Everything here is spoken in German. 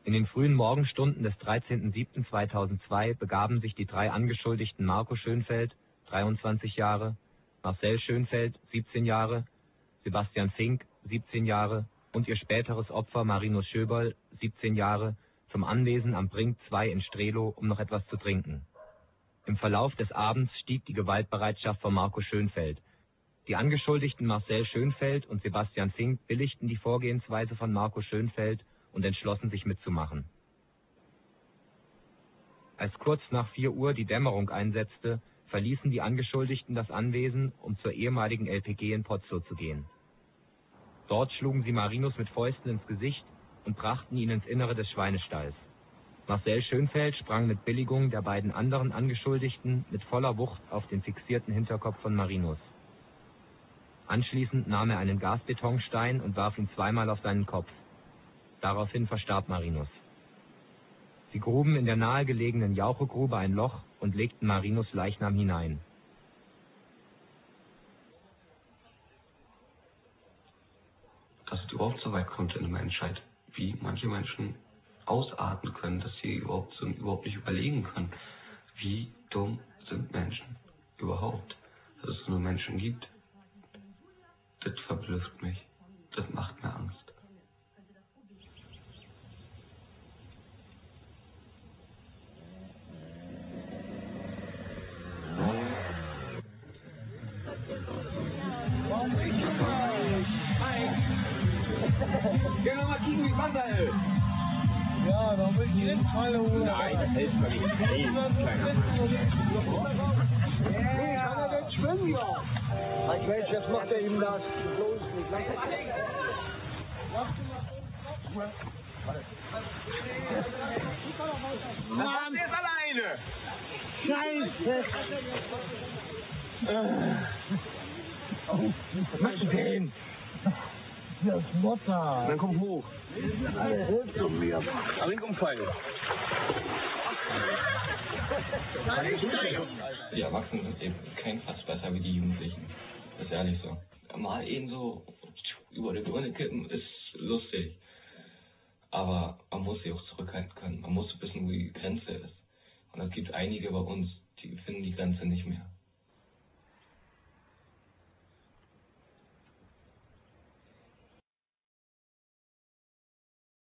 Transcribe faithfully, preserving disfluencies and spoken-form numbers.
In den frühen Morgenstunden des dreizehnten siebten zweitausendzwei begaben sich die drei Angeschuldigten Marco Schönfeld, dreiundzwanzig Jahre, Marcel Schönfeld, siebzehn Jahre, Sebastian Fink, siebzehn Jahre und ihr späteres Opfer Marinus Schöberl, siebzehn Jahre, zum Anwesen am Brink zwei in Strehlow, um noch etwas zu trinken. Im Verlauf des Abends stieg die Gewaltbereitschaft von Marco Schönfeld. Die Angeschuldigten Marcel Schönfeld und Sebastian Fink billigten die Vorgehensweise von Marco Schönfeld und entschlossen sich mitzumachen. Als kurz nach vier Uhr die Dämmerung einsetzte, verließen die Angeschuldigten das Anwesen, um zur ehemaligen L P G in Potzlow zu gehen. Dort schlugen sie Marinus mit Fäusten ins Gesicht und brachten ihn ins Innere des Schweinestalls. Marcel Schönfeld sprang mit Billigung der beiden anderen Angeschuldigten mit voller Wucht auf den fixierten Hinterkopf von Marinus. Anschließend nahm er einen Gasbetonstein und warf ihn zweimal auf seinen Kopf. Daraufhin verstarb Marinus. Sie gruben in der nahegelegenen Jauchegrube ein Loch und legten Marinus' Leichnam hinein. Dass es überhaupt so weit kommt in der Menschheit, wie manche Menschen ausarten können, dass sie überhaupt, so, überhaupt nicht überlegen können. Wie dumm sind Menschen überhaupt? Dass es nur Menschen gibt, das verblüfft mich. Das macht mir Angst. Geh noch mal kicken, wie es Wasser hält. Ja, da will ich jetzt meine Uhr. Nein, das hält man nicht. Hey, kleiner. Nee, kann er nicht schwimmen da? Mein Mensch, jetzt macht er ihm das. Bloß nicht. Mann, der ist alleine. Scheiße. Was machst du denn? Das Mutter. Dann komm hoch. Hilf du mir. Trink umfallen. Die Erwachsenen sind eben kein Fass besser wie die Jugendlichen. Das ist ehrlich so. Mal eben so über die Gründe kippen ist lustig. Aber man muss sich auch zurückhalten können. Man muss wissen, wo die Grenze ist. Und es gibt einige bei uns, die finden die Grenze nicht mehr.